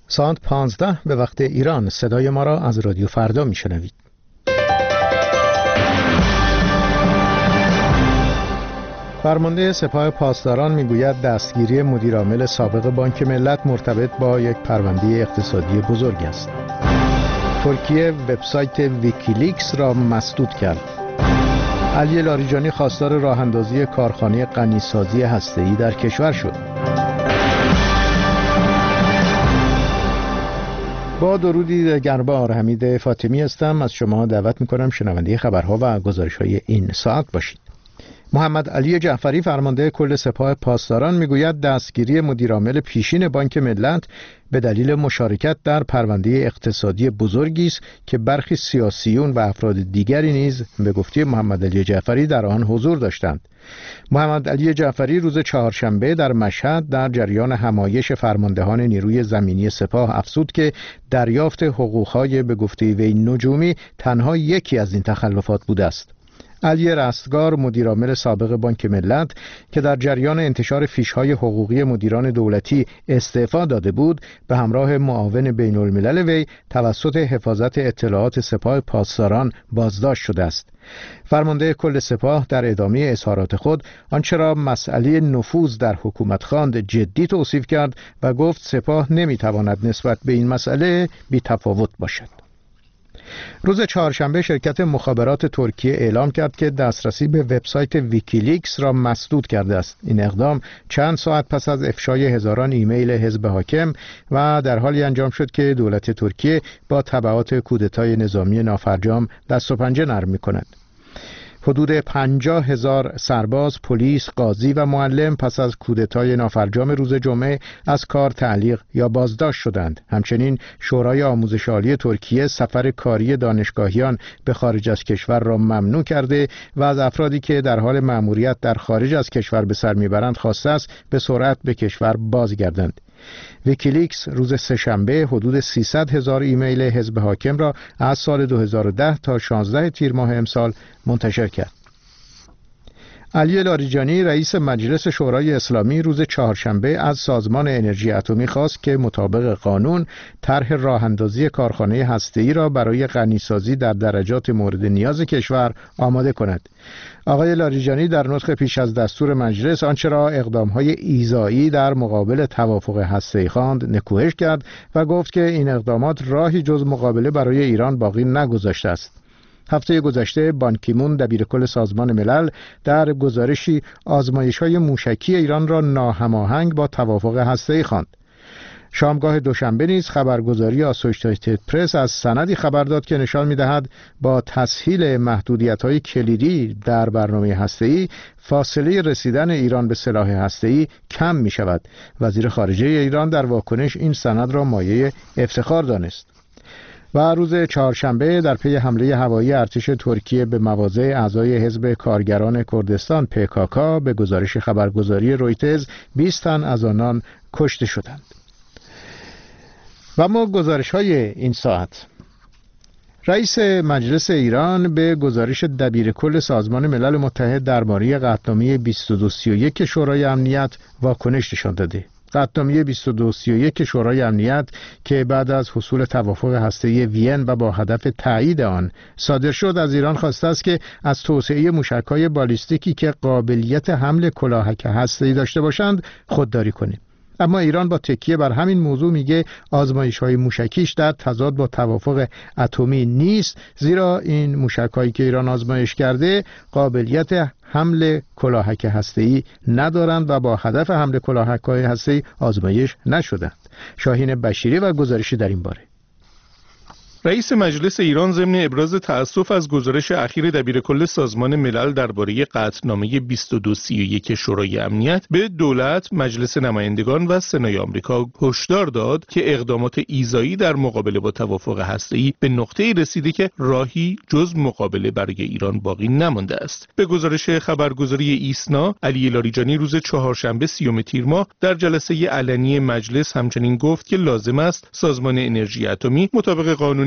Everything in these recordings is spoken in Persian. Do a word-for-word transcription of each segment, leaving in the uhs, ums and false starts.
ساعت پانزده به وقت ایران. صدای ما را از رادیو فردا میشنوید. فرمانده سپاه پاسداران میگوید دستگیری مدیرعامل سابق بانک ملت مرتبط با یک پرونده اقتصادی بزرگ است. ترکیه وبسایت ویکیلیکس را مسدود کرد. علی لاریجانی خواستار راه اندازی کارخانه غنیسازی هسته‌ای در کشور شد. با درودی گربار، حمید فاطمی هستم. از شما دعوت میکنم شنونده خبرها و گزارش‌های این ساعت باشید. محمد علی جعفری فرمانده کل سپاه پاسداران میگوید دستگیری مدیرعامل پیشین بانک ملت به دلیل مشارکت در پرونده اقتصادی بزرگی است که برخی سیاسیون و افراد دیگری نیز به گفته محمد علی جعفری در آن حضور داشتند. محمد علی جعفری روز چهارشنبه در مشهد در جریان همایش فرماندهان نیروی زمینی سپاه افزود که دریافت حقوق‌های به گفته وی نجومی تنها یکی از این تخلفات بوده است. علی رستگار مدیرعامل سابق بانک ملت که در جریان انتشار فیش‌های حقوقی مدیران دولتی استعفا داده بود به همراه معاون بین الملل وی توسط حفاظت اطلاعات سپاه پاسداران بازداشت شده است. فرمانده کل سپاه در ادامه اظهارات خود آنچه را مسئله نفوذ در حکومت خواند جدی توصیف کرد و گفت سپاه نمیتواند نسبت به این مسئله بی‌تفاوت باشد. روز چهارشنبه شرکت مخابرات ترکیه اعلام کرد که دسترسی به وبسایت ویکیلیکس را مسدود کرده است. این اقدام چند ساعت پس از افشای هزاران ایمیل حزب حاکم و در حالی انجام شد که دولت ترکیه با تبعات کودتای نظامی نافرجام دست و پنجه نرم می‌کند. حدود پنجاه هزار سرباز، پلیس، قاضی و معلم پس از کودتای نافرجام روز جمعه از کار تعلیق یا بازداشت شدند. همچنین شورای آموزش عالی ترکیه سفر کاری دانشگاهیان به خارج از کشور را ممنوع کرده و از افرادی که در حال مأموریت در خارج از کشور به سر میبرند خواسته است به سرعت به کشور بازگردند. ویکیلیکس روز سه‌شنبه حدود سیصد هزار ایمیل حزب حاکم را از سال دو هزار و ده تا شانزده تیر ماه امسال منتشر کرد. علی لاریجانی رئیس مجلس شورای اسلامی روز چهارشنبه از سازمان انرژی اتمی خواست که مطابق قانون طرح راه‌اندازی کارخانه هسته‌ای را برای غنیسازی در درجات مورد نیاز کشور آماده کند. آقای لاریجانی در نطق پیش از دستور مجلس آنچه را اقدام‌های ایذایی در مقابل توافق هسته‌ای خواند نکوهش کرد و گفت که این اقدامات راهی جز مقابله برای ایران باقی نگذاشته است. هفته گذشته بان کی مون دبیرکل سازمان ملل در گزارشی آزمایش‌های موشکی ایران را ناهماهنگ با توافق هسته‌ای خواند. شامگاه دوشنبه نیز خبرگزاری آسوشییتد پرس از سندی خبر داد که نشان می‌دهد با تسهیل محدودیت‌های کلیدی در برنامه هسته‌ای فاصله رسیدن ایران به سلاح هسته‌ای کم می‌شود. وزیر خارجه ایران در واکنش این سند را مایه افتخار دانست. و روز چهارشنبه در پی حمله هوایی ارتش ترکیه به مواضع اعضای حزب کارگران کردستان پی کا کا به گزارش خبرگزاری رویترز بیست تن از آنان کشته شدند. و ما گزارش های این ساعت. رئیس مجلس ایران به گزارش دبیرکل سازمان ملل متحد درباره قطعنامه بیست و دو سی و یک شورای امنیت واکنش نشان داده. قطعنامه بیست و دو سی و یک شورای امنیت که بعد از حصول توافق هسته‌ای وین و با هدف تایید آن صادر شد از ایران خواسته است که از توسعه موشک‌های بالیستیکی که قابلیت حمل کلاهک هسته‌ای داشته باشند خودداری کنیم. اما ایران با تکیه بر همین موضوع میگه آزمایش‌های موشکیش در تضاد با توافق اتمی نیست، زیرا این موشک‌هایی که ایران آزمایش کرده قابلیت حمل کلاهک هسته‌ای ندارند و با هدف حمل کلاهک‌های هسته‌ای آزمایش نشدند. شاهین بشیری و گزارشی در این باره. رئیس مجلس ایران ضمن ابراز تأسف از گزارش اخیر دبیرکل سازمان ملل درباره قطعنامه بیست و دو سی و یک شورای امنیت به دولت، مجلس نمایندگان و سنای آمریکا هشدار داد که اقدامات ایذایی در مقابله با توافق هسته‌ای به نقطه‌ای رسیده که راهی جز مقابله برای ایران باقی نمانده است. به گزارش خبرگزاری ایسنا، علی لاریجانی روز چهارشنبه سیوم تیر ماه در جلسه علنی مجلس همچنین گفت که لازم است سازمان انرژی اتمی مطابق قانون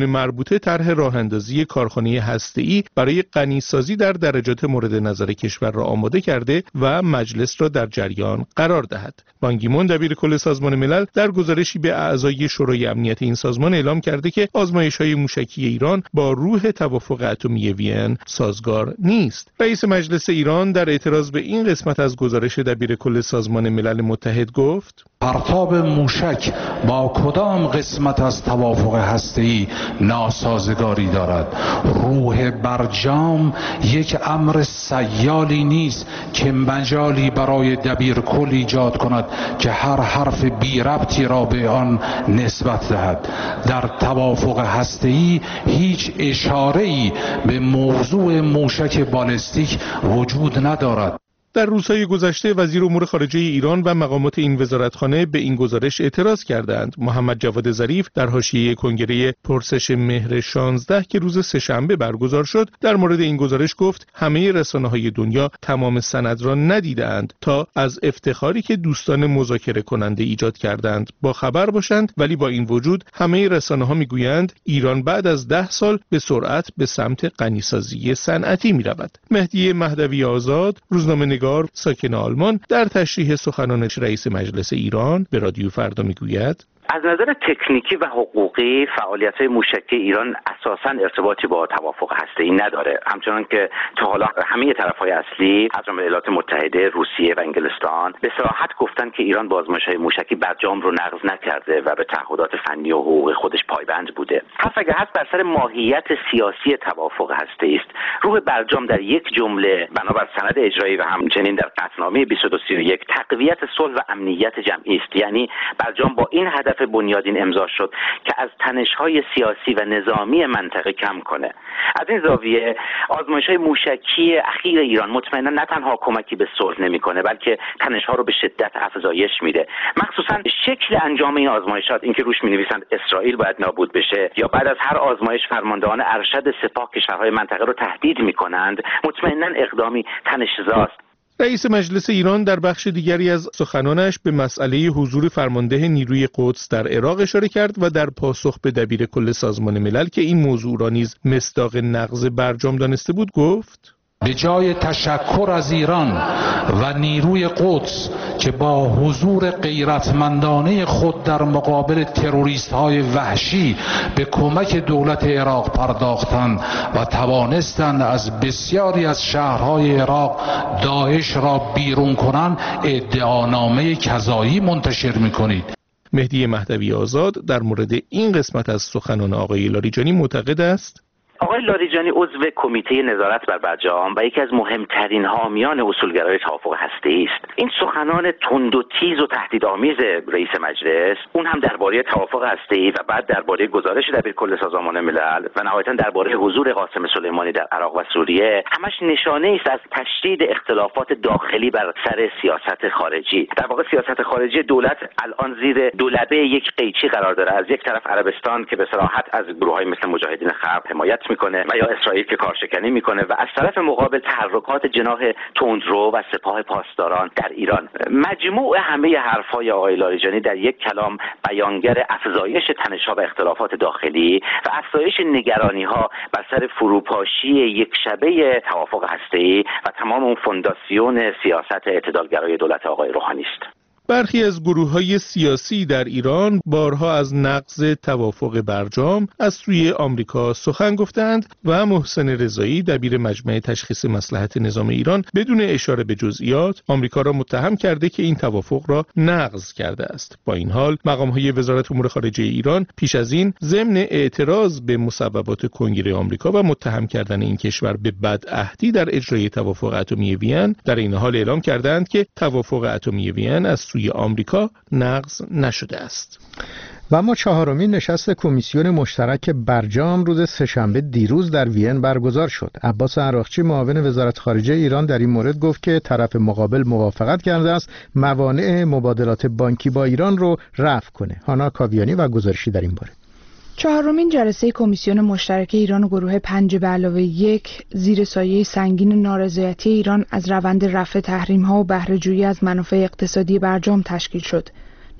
کمیسیون مربوطه طرح راه‌اندازی کارخانه هسته‌ای برای غنیسازی در درجات مورد نظر کشور را آماده کرده و مجلس را در جریان قرار دهد. بان کی مون دبیر کل سازمان ملل در گزارشی به اعضای شورای امنیت این سازمان اعلام کرده که آزمایش‌های موشکی ایران با روح توافق اتمی وین سازگار نیست. رئیس مجلس ایران در اعتراض به این قسمت از گزارش دبیر کل سازمان ملل متحد گفت: پرتاب موشک با کدام قسمت از توافق هسته‌ای ناسازگاری دارد؟ روح برجام یک امر سیالی نیست که مجالی برای دبیر کل ایجاد کند که هر حرف بی ربطی را به آن نسبت دهد. در توافق هسته‌ای هیچ اشاره‌ای به موضوع موشک بالستیک وجود ندارد. در روزهای گذشته وزیر امور خارجه ایران و مقامات این وزارتخانه به این گزارش اعتراض کردند. محمد جواد ظریف در حاشیه کنگره پرسش مهر شانزده که روز سه‌شنبه برگزار شد در مورد این گزارش گفت همه رسانه‌های دنیا تمام سند را ندیدند تا از افتخاری که دوستان مذاکره کننده ایجاد کردند با خبر باشند، ولی با این وجود همه رسانه‌ها میگویند ایران بعد از ده سال به سرعت به سمت غنیسازی صنعتی می‌رود. مهدی مهدوی آزاد، روزنامه ساکن آلمان، در تشریح سخنان رئیس مجلس ایران به رادیو فردا میگوید: از نظر تکنیکی و حقوقی فعالیت‌های موشکی ایران اساساً ارتباطی با توافق هسته‌ای نداره، همچنان که تا حالا همه طرف‌های اصلی از جمله ایالات متحده، روسیه و انگلستان به صراحت گفتن که ایران با آزمایش‌های موشکی برجام رو نقض نکرده و به تعهدات فنی و حقوقی خودش پایبند بوده. حرف اگر هست بر سر ماهیت سیاسی توافق هسته‌ای است. روح برجام در یک جمله بنابر سند اجرایی و همچنین در قطعنامه بیست و دو سی و یک تقویت صلح و امنیت جمعی است، یعنی برجام با این هدف بنیادین امضا شد که از تنش‌های سیاسی و نظامی منطقه کم کنه. از این زاویه آزمایش‌های موشکی اخیر ایران مطمئنا نه تنها کمکی به صلح نمی‌کنه بلکه تنش‌ها رو به شدت افزایش میده. مخصوصاً شکل انجام این آزمایشات، اینکه روش می‌نویسند اسرائیل باید نابود بشه یا بعد از هر آزمایش فرماندهان ارشد سپاه کشورهای منطقه رو تهدید می‌کنند، مطمئنا اقدامی تنش‌زاست. رئیس مجلس ایران در بخش دیگری از سخنانش به مسئله حضور فرمانده نیروی قدس در عراق اشاره کرد و در پاسخ به دبیر کل سازمان ملل که این موضوع را نیز مصداق نقض برجام دانسته بود گفت: به جای تشکر از ایران و نیروی قدس که با حضور غیرتمندانه خود در مقابل تروریست‌های وحشی به کمک دولت عراق پرداختند و توانستند از بسیاری از شهرهای عراق داعش را بیرون کنند، ادعانامه کذایی منتشر می‌کنید. مهدی مهدوی آزاد در مورد این قسمت از سخنان آقای لاریجانی معتقد است: آقای لاریجانی عضو کمیته نظارت بر برجام و یکی از مهمترین حامیان اصولگرای توافق هسته‌ای است. این سخنان تند و تیز و تهدیدآمیز رئیس مجلس، اون هم درباره توافق هسته‌ای و بعد درباره گزارش دبیر کل سازمان ملل و نهایتاً درباره حضور قاسم سلیمانی در عراق و سوریه، همش نشانه است از تشدید اختلافات داخلی بر سر سیاست خارجی. در واقع سیاست خارجی دولت الان زیر دولبه یک قیچی قرار داره. از یک طرف عربستان که به صراحت از گروه‌های مثل مجاهدین خلق حمایت میکنه و یا اسرائیل که کارشکنی میکنه و از طرف مقابل تحرکات جناح تندرو و سپاه پاسداران در ایران. مجموع همه حرفهای آقای لاریجانی در یک کلام بیانگر افزایش تنش‌ها و اختلافات داخلی و افزایش نگرانی‌ها بر سر فروپاشی یک شبه توافق هسته‌ای و تمام اون فونداسیون سیاست اعتدالگرای دولت آقای روحانی است. برخی از گروه‌های سیاسی در ایران بارها از نقض توافق برجام از سوی آمریکا سخن گفتند و محسن رضایی دبیر مجمع تشخیص مصلحت نظام ایران بدون اشاره به جزئیات آمریکا را متهم کرده که این توافق را نقض کرده است. با این حال مقام‌های وزارت امور خارجه ایران پیش از این ضمن اعتراض به مصوبات کنگره آمریکا و متهم کردن این کشور به بدعهدی در اجرای توافق اتمی وین در این حال اعلام کردند که توافق اتمی وین از سوی آمریکا نقض نشده است. و اما چهارمین نشست کمیسیون مشترک برجام روز سه‌شنبه دیروز در وین برگزار شد. عباس عراقچی معاون وزارت خارجه ایران در این مورد گفت که طرف مقابل موافقت کرده است موانع مبادلات بانکی با ایران رو رفع کنه. هانا کاویانی و گزارشی در این باره. چهارمین جلسه کمیسیون مشترک ایران و گروه پنج به علاوه یک زیر سایه سنگین نارضایتی ایران از روند رفع تحریم‌ها و بهره‌جویی از منافع اقتصادی برجام تشکیل شد.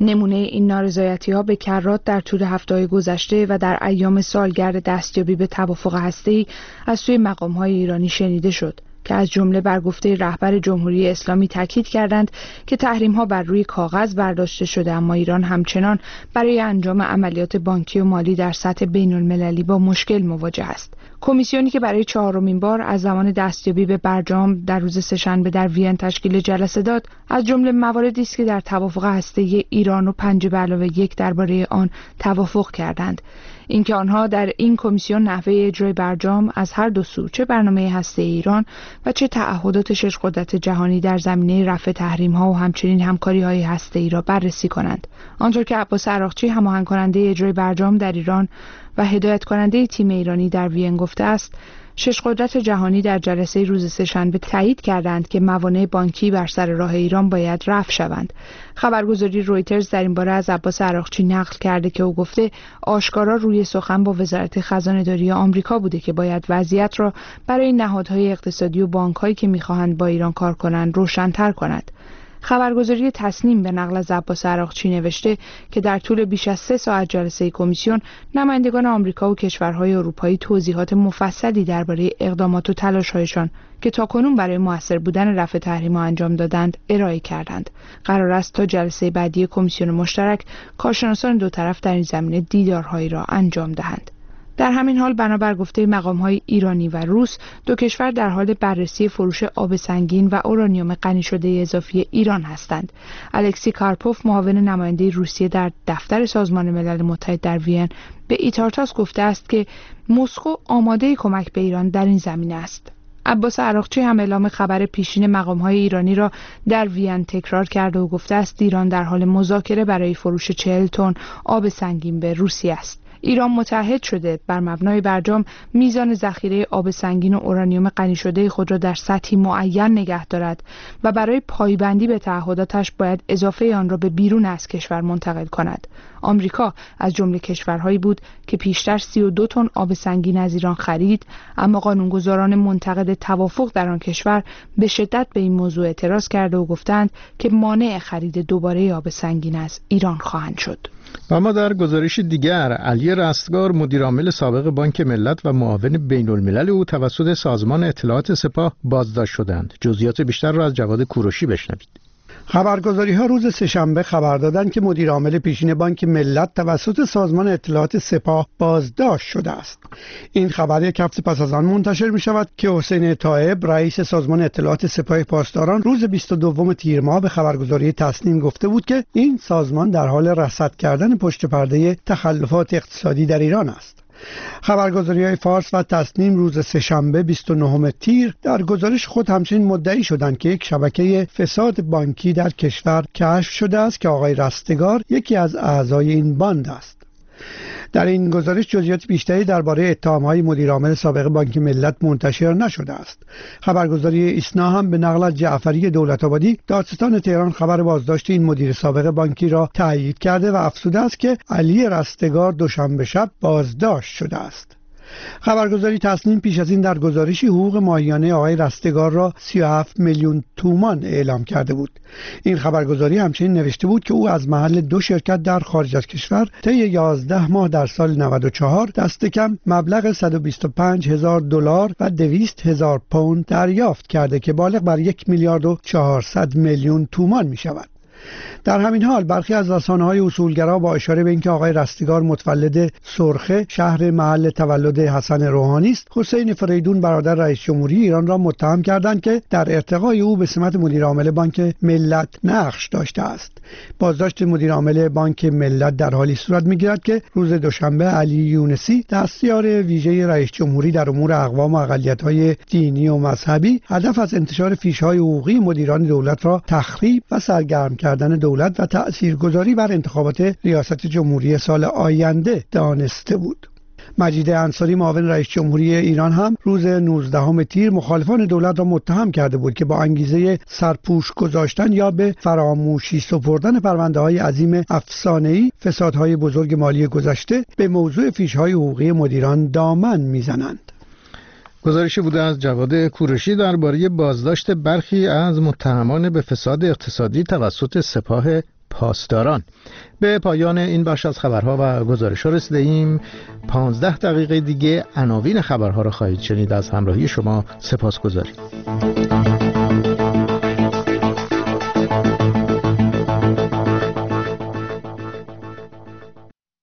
نمونه این نارضایتی‌ها به کرات در طول هفته‌های گذشته و در ایام سالگرد دستیابی به توافق هسته‌ای از سوی مقام‌های ایرانی شنیده شد که از جمله بر گفته رهبر جمهوری اسلامی تاکید کردند که تحریم‌ها بر روی کاغذ برداشته شده، اما ایران همچنان برای انجام عملیات بانکی و مالی در سطح بین‌المللی با مشکل مواجه است. کمیسیونی که برای چهارمین بار از زمان دستیابی به برجام در روز سه‌شنبه در وین تشکیل جلسه داد، از جمله مواردی است که در توافق هسته‌ای ایران و پنج به علاوه یک درباره آن توافق کردند. اینکه آنها در این کمیسیون نحوه اجرای برجام از هر دو سو، چه برنامه هسته ایران و چه تعهدات شش قدرت جهانی در زمینه رفع تحریم‌ها و همچنین همکاری‌های هسته‌ای را بررسی کنند. آنطور که عباس عراقچی، هماهنگ کننده اجرای برجام در ایران و هدایت کننده تیم ایرانی در وین گفته است، شش قدرت جهانی در جلسه روز سه‌شنبه تایید کردند که موانع بانکی بر سر راه ایران باید رفع شوند. خبرگزاری رویترز در این باره از عباس عراقچی نقل کرده که او گفته آشکارا روی سخن با وزارت خزانه‌داری آمریکا بوده که باید وضعیت را برای نهادهای اقتصادی و بانک‌هایی که می‌خواهند با ایران کار کنند روشن‌تر کند. خبرگزاری تصنیم به نقل از عباس عراقچی نوشته که در طول بیش از سه ساعت جلسه کمیسیون، نمایندگان آمریکا و کشورهای اروپایی توضیحات مفصلی درباره اقدامات و تلاش‌هایشان که تاکنون برای مؤثر بودن رفع تحریم‌ها انجام دادند ارائه کردند. قرار است تا جلسه بعدی کمیسیون مشترک کارشناسان دو طرف در این زمینه دیدارهایی را انجام دهند. در همین حال بنابر گفته مقام‌های ایرانی و روس، دو کشور در حال بررسی فروش آب سنگین و اورانیوم غنی شده اضافی ایران هستند. الکسی کارپوف، معاون نماینده روسیه در دفتر سازمان ملل متحد در وین، به ایتارتاس گفته است که مسکو آماده کمک به ایران در این زمینه است. عباس عراقچی هم اعلام خبر پیشین مقام‌های ایرانی را در وین تکرار کرده و گفته است ایران در حال مذاکره برای فروش چهل تن آب سنگین به روسیه است. ایران متعهد شده بر مبنای برجام میزان ذخیره آب سنگین و اورانیوم غنی شده خود را در سطحی معین نگه دارد و برای پایبندی به تعهداتش باید اضافه آن را به بیرون از کشور منتقل کند. آمریکا از جمله کشورهایی بود که پیشتر سی و دو تن آب سنگین از ایران خرید، اما قانونگذاران منتقد توافق در آن کشور به شدت به این موضوع اعتراض کرده و گفتند که مانع خرید دوباره آب سنگین از ایران خواهند شد. و اما در گزارش دیگر، علی رستگار، مدیرعامل سابق بانک ملت و معاون بین الملل او توسط سازمان اطلاعات سپاه بازداشت شدند. جزئیات بیشتر را از جواد کوروشی بشنوید. خبرگزاری ها روز سه‌شنبه خبر دادند که مدیر عامل پیشین بانک ملت توسط سازمان اطلاعات سپاه بازداشت شده است. این خبر یک هفته پس از آن منتشر می شود که حسین طایب، رئیس سازمان اطلاعات سپاه پاسداران، روز بیست و دو تیر ماه به خبرگزاری تصنیم گفته بود که این سازمان در حال رصد کردن پشت پرده تخلفات اقتصادی در ایران است. خبرگزاری‌های فارس و تصنیم روز سه‌شنبه بیست و نهم تیر در گزارش خود همچنین مدعی شدند که یک شبکه فساد بانکی در کشور کشف شده است که آقای رستگار یکی از اعضای این باند است. در این گزارش جزئیات بیشتری درباره اتهام‌های مدیر عامل سابق بانک ملت منتشر نشده است. خبرگزاری ایسنا هم به نقل از جعفری دولت‌آبادی، دادستان تهران خبر بازداشت این مدیر سابق بانکی را تایید کرده و افزوده است که علی رستگار دوشنبه شب بازداشت شده است. خبرگزاری تصنیم پیش از این در گزارشی حقوق ماهیانه آقای رستگار را سی و هفت میلیون تومان اعلام کرده بود. این خبرگزاری همچنین نوشته بود که او از محل دو شرکت در خارج از کشور طی یازده ماه در سال نود و چهار دست کم مبلغ صد و بیست و پنج هزار دلار و دویست هزار پوند دریافت کرده که بالغ بر یک میلیارد و چهارصد میلیون تومان می شود. در همین حال برخی از رسانه‌های اصولگرا با اشاره به اینکه آقای رستگار متولد سرخه، شهر محل تولد حسن روحانی است، حسین فریدون برادر رئیس جمهوری ایران را متهم کردند که در ارتقای او به سمت مدیر عامل بانک ملت نقش داشته است. بازداشت مدیر عامل بانک ملت در حالی صورت می‌گیرد که روز دوشنبه علی یونسی، دستیار ویژه رئیس جمهوری در امور اقوام و اقلیت‌های دینی و مذهبی، هدف از انتشار فیش‌های حقوقی مدیران دولت را تخریب و سرگرم کردن دولت و تأثیرگذاری بر انتخابات ریاست جمهوری سال آینده دانسته بود. مجید انصاری، معاون رئیس جمهوری ایران، هم روز نوزدهم تیر مخالفان دولت را متهم کرده بود که با انگیزه سرپوش گذاشتن یا به فراموشی سپردن پرونده‌های عظیم افسانه‌ای فسادهای بزرگ مالی گذشته به موضوع فیش‌های حقوقی مدیران دامن میزنند. گزارشی بوده از جواد کوروشی درباره بازداشت برخی از متهمان به فساد اقتصادی توسط سپاه پاسداران. به پایان این بخش از خبرها و گزارش‌ها رسیده ایم. پانزده دقیقه دیگه عناوین خبرها را خواهید شنید. از همراهی شما سپاسگزاریم.